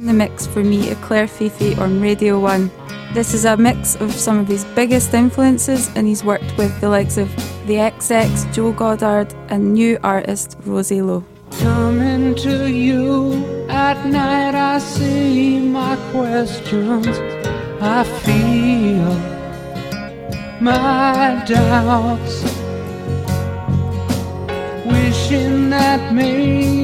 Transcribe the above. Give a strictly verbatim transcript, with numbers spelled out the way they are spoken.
The mix for me are Claire Fifi on Radio one. This is a mix of some of his biggest influences, and he's worked with the likes of The X X, Joe Goddard and new artist Rosie Lowe. Coming to you at night, I see my questions, I feel my doubts, wishing that maybe